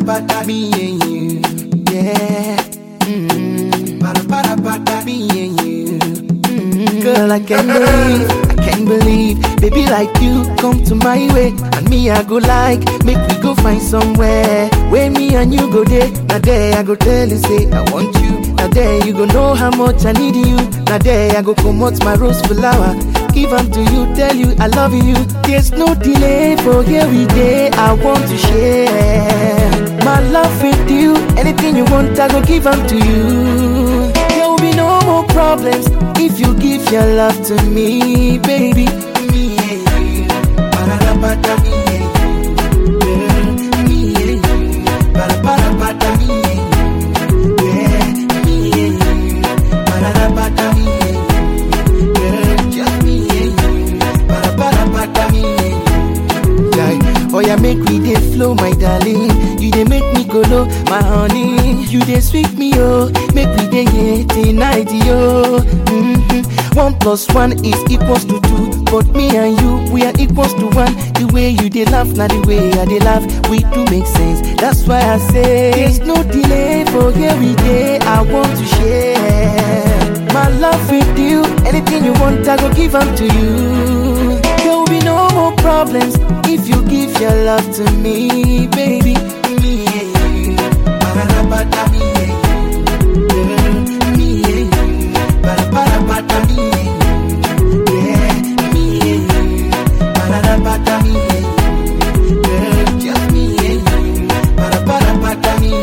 Me and you, yeah. Me and you. Girl, I can't believe, baby like you come to my way. And me, I go like, make we go find somewhere where me and you go there. Now there I go tell you, say I want you. Now there you go know how much I need you. Now there I go come out my rose flower, give them to you, tell you I love you. There's no delay for here we day. I want to share my love with you. Anything you want, I go give them to you. There will be no more problems if you give your love to me, baby. Me and you, ba-da-da-ba-da, me and you, girl. Me and you, ba-da-ba-da-ba-da, me and you, yeah. Me and you, ba-da-da-ba-da, me and you, girl. Just me and you, ba-da-ba-da-ba-da, me and you, yeah. Oh yeah, make me dey flow, my darling. You dey make me go low, my honey. You dey sweet me, oh. Make me dey here tonight, yo. 1 + 1 is equals to 2. But me and you, we are equals to 1. The way you dey laugh, now the way I dey laugh, we do make sense. That's why I say there's no delay for here we day. I want to share my love with you. Anything you want, I go give them to you. There will be no more problems if you give your love to me, baby. Me and you, ba-da-da-ba-da, me and you, girl. Me and you, ba-da-ba-da-ba-da, me and you, yeah. Me and you, ba-da-da-ba-da, me and you, girl. Just me and you, ba-da-ba-da-ba-da, me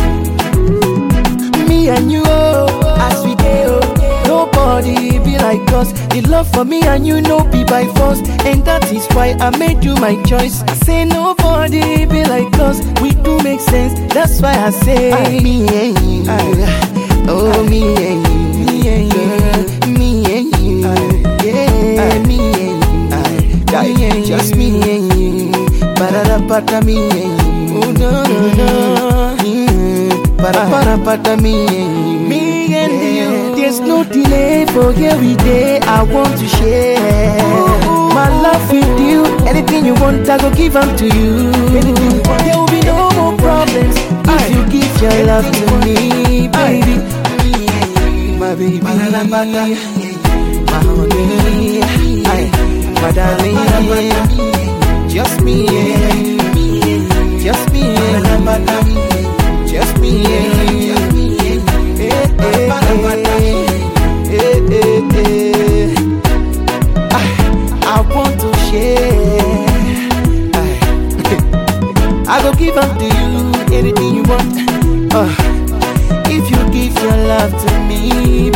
and you. Me and you, oh, as we go, nobody be like us. The love for me and you no be by force, and that is why I made you my choice. I say nobody be like us, we do make sense. That's why I say me and you, oh me and you, me and you, me and you, yeah, me and you, just me and you, ba-da-da-ba-da, me and you, oh no no no, ba-da-ba-da-ba-da, me and you, me and you. There's no delay for here we day. I want to share my love with you. Anything you want, I go give them to you. There will be no more problems if you give your love to me, baby. My baby, my honey, my darling. Just me and you, just me and you, just me and you. I want to share. I go give up to you anything you want. If you give your love to me,